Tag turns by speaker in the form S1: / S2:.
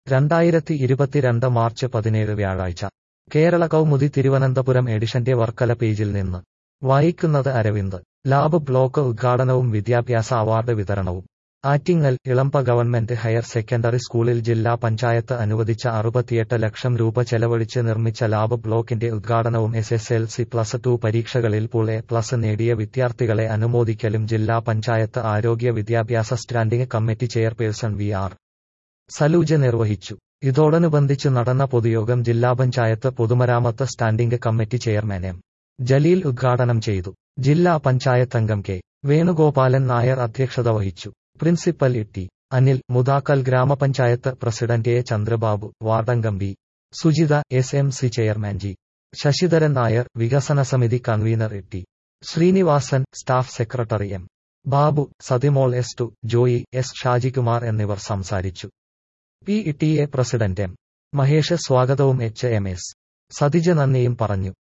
S1: 2022 March 17 വ്യാഴാഴ്ച കേരള കൗമുദി തിരുവനന്തപുരം എഡിഷന്റെ വർക്കല പേജിൽ നിന്ന് വായിക്കുന്നത് അരവിന്ദ്. ലാബ് ബ്ലോക്ക് ഉദ്ഘാടനവും വിദ്യാഭ്യാസ അവാർഡ് വിതരണവും. Attingal Elamba government higher secondary സ്കൂളിൽ ജില്ലാ പഞ്ചായത്ത് അനുവദിച്ച 68 ലക്ഷം രൂപ ചെലവഴിച്ച് നിർമ്മിച്ച ലാബ് ബ്ലോക്കിന്റെ ഉദ്ഘാടനവും SSLC+2 പരീക്ഷകളിൽ പൂൾ A+ നേടിയ വിദ്യാർത്ഥികളെ അനുമോദിക്കലും ജില്ലാ പഞ്ചായത്ത് ആരോഗ്യ വിദ്യാഭ്യാസ standing committee chairperson VR Saluja നിർവഹിച്ചു. ഇതോടനുബന്ധിച്ച് നടന്ന പൊതുയോഗം ജില്ലാ പഞ്ചായത്ത് പൊതുമരാമത്ത് standing committee chairman M. Jaleel ഉദ്ഘാടനം ചെയ്തു. ജില്ലാ പഞ്ചായത്ത് അംഗം കെ. വേണുഗോപാലൻ നായർ അധ്യക്ഷത വഹിച്ചു. Principal T. അനിൽ, മുതാക്കൽ ഗ്രാമപഞ്ചായത്ത് പ്രസിഡന്റ് എ. ചന്ദ്രബാബു, വാർഡംഗം B. Sujitha, SMC chairman G. Sasidharan Nair, വികസന സമിതി convener T. Sreenivasan, staff secretary M. Babu, Sathimol S2, Joy, S. Shajikumar എന്നിവർ സംസാരിച്ചു. PTA president M. മഹേഷ് സ്വാഗതവും HMS. സതിജ നന്ദിയും പറഞ്ഞു.